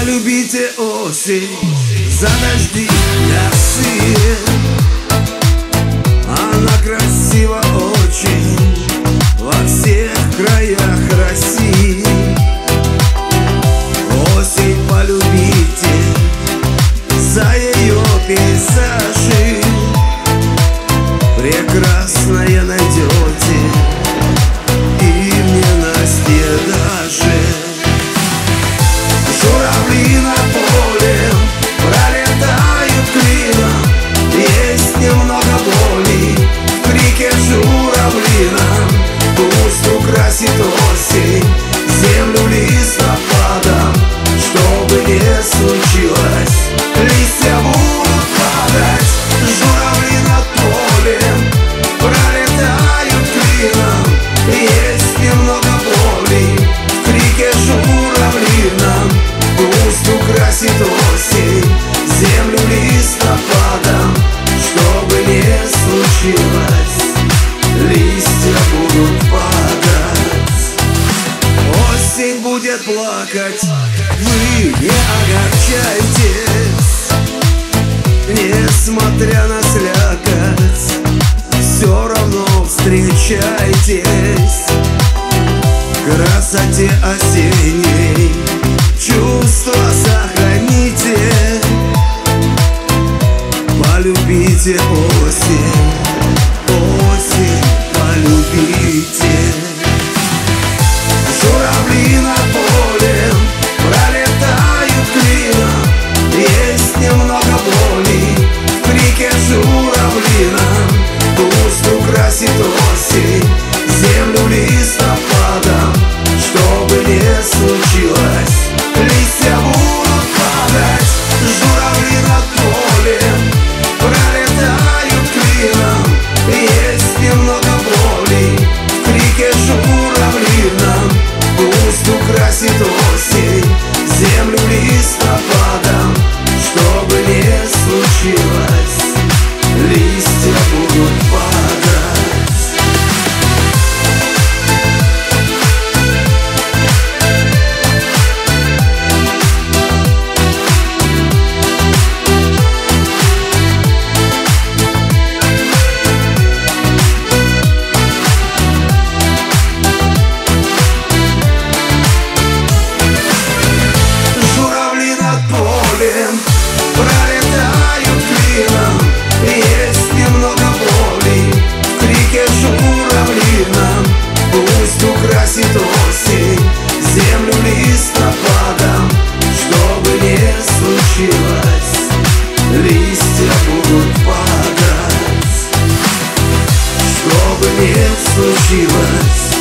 Полюбите осень за дожди косые. Она красива очень во всех краях России. Осень полюбите за ее пейзажи. Прекрасное найдете и в ненастье даже. Журавли над полем пролетают клином. Есть немного боли в крике журавлином. Пусть украсит осень землю листопадом. Что бы ни случилось, листья будут падать. Журавли над полем пролетают клином. Есть немного боли в крике журавлином. Пусть украсит осень землю листопадом. Что бы ни случилось, листья будут падать. Осень будет плакать, вы не огорчайтесь. Несмотря на слякоть, все равно встречайтесь. Красоте осенней чувства сохраните. Полюбите осень, осень полюбите. Журавли над полем пролетают клином. Есть немного боли в крике журавлином. Пусть украсит осень землю листопадом. Что бы ни случилось, листья будут падать. Журавли над полем пролетают клином. Есть немного боли в крике журавлином. Пусть украсит осень землю листопадом. Что бы ни случилось, листья будут падать. Пролетают клином. Есть немного боли в крике журавлином. Пусть украсит осень землю листопадом. Что бы ни случилось, листья будут падать. Что бы ни случилось,